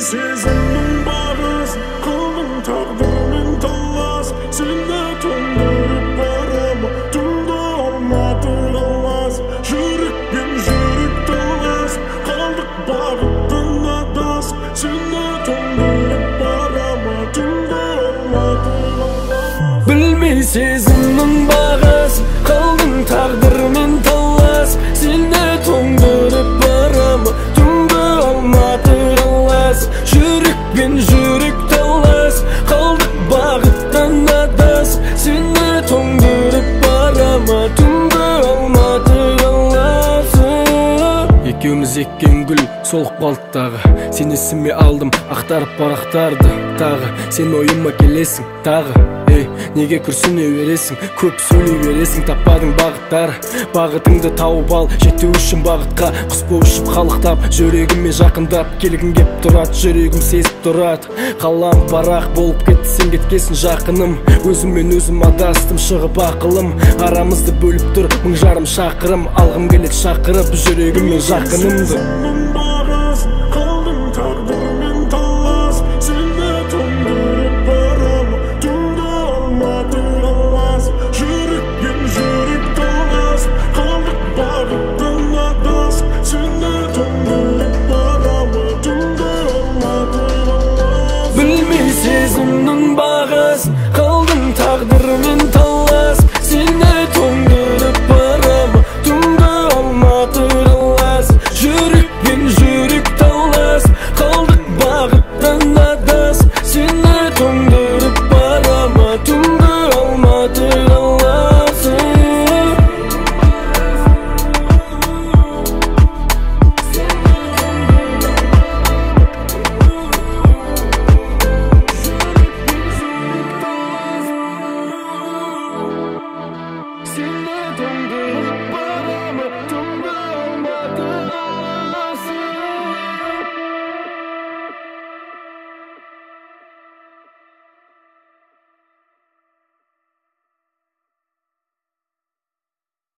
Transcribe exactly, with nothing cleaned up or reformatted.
сезімнің бағыз, қалдың тағдырмен талас. Сені тоңдырып барама, түнді алматы қалас. Жүрекпен жүрек талас, қалдық бағыттың адас. Сені тоңдырып барама, түнді алматы қалас. Білмей сезімнің бағыз, қалдың тағдырмен талас. Сені тоңдырып барама, түнгі алматы қалас. Жүрекпен жүрек талас, қалдық бағыттан адас. Сені тоңдырып барама, түнгі алматы қалас. Екеуміз еккен гүл солық қалды тағы. Сен есіме алдым ақтарып парақтарды тағы. Сен ойыма келесің тағы. Ей, неге күрсіне бересің, көп сөйлей бересің. Таппадың бағыттар, бағытыңды тауып ал. Жету үшін бағытқа құс болып ұшып қалықтап, жүрегіме жақындап келгің кеп тұрат. Жүрегім сезіп тұрат, қалам барақ болып кетті, сен кеткесін жақыным. Өзіммен өзім адастым, шығып ақылым. Арамызды бөліп тұр мың жарым шақырым. Алғым келет шақырып жүрегіммен жақынымды. Қалдың тағдыр